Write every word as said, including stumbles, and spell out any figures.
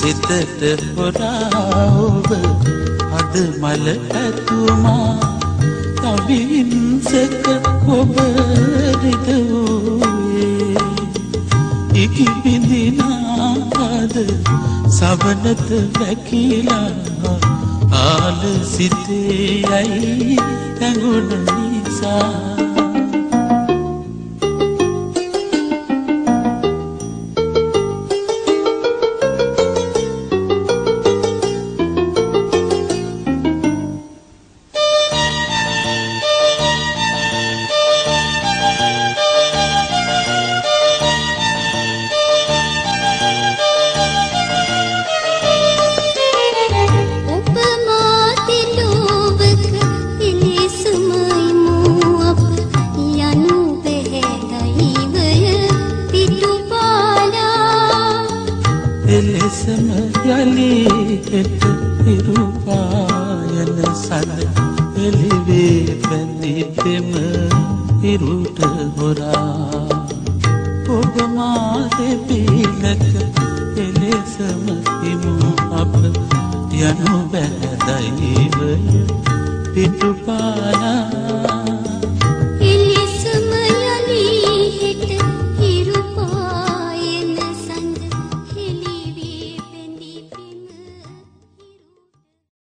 සිතට හොරා ඔබ අද මල ඇතුමා තවින්සක ඔබ රිදවුවේ ඉකි බිඳිනාද සවනත වැකිලා ආල සිතේ යයි ඇඟුණ නිසා එලෙසම යලි එත ඉරුපායන සද එලිවේ පැඳිතෙම ඉරුට හොරා ඔබ මා දෙපිලක එලෙසම හිමු අප යනු බැහැ දෛවය පිටුපාලා